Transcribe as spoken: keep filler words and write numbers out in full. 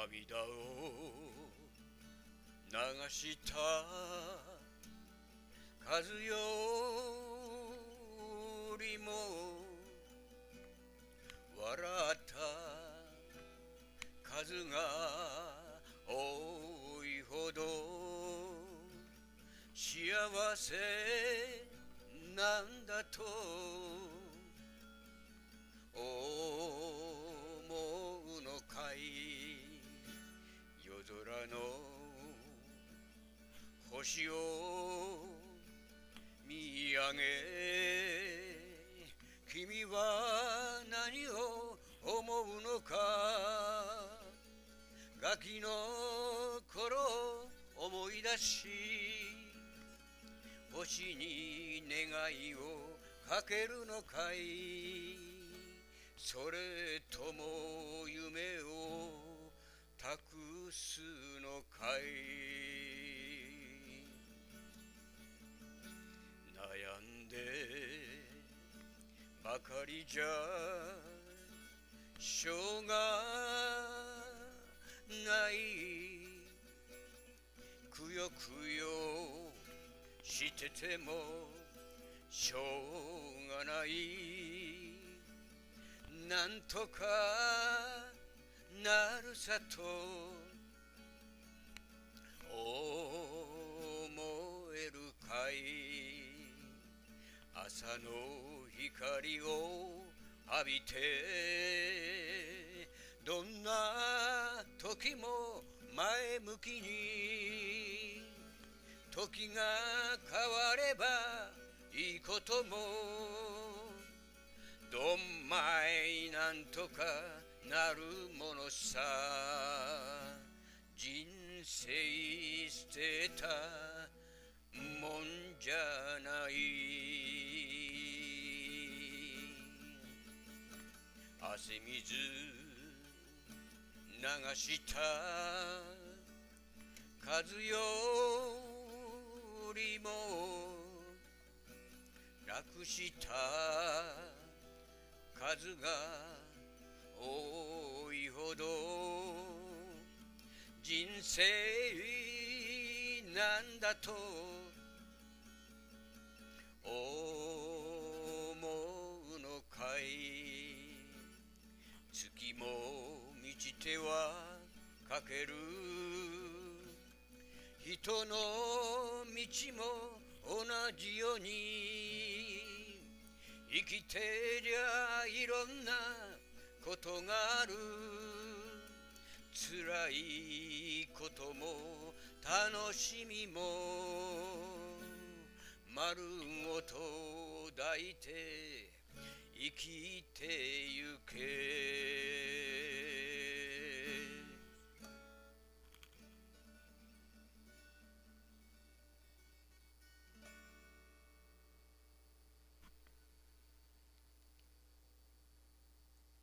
涙を流した数よりも笑った数が多いほど幸せなんだと思うのかい。夜空の星を見上げ君は何を思うのか。ガキの頃思い出し星に願いをかけるのかい。それとも夢を託すのかい。悩んでばかりじゃしょうがない。くよくよしててもしょうがない。なんとかなるさと思えるかい。朝の光を浴びてどんな時も前向きに。時が変わればいいこともどんまいなんとかなるものさ。人生捨てたもんじゃない。汗水流した数よりも楽した数が多いほど人生なんだと思うのかい。月も満ちてはかける人の道も同じように。生きてりゃいろんなことがある。辛いことも楽しみも丸ごと抱いて生きてゆけ。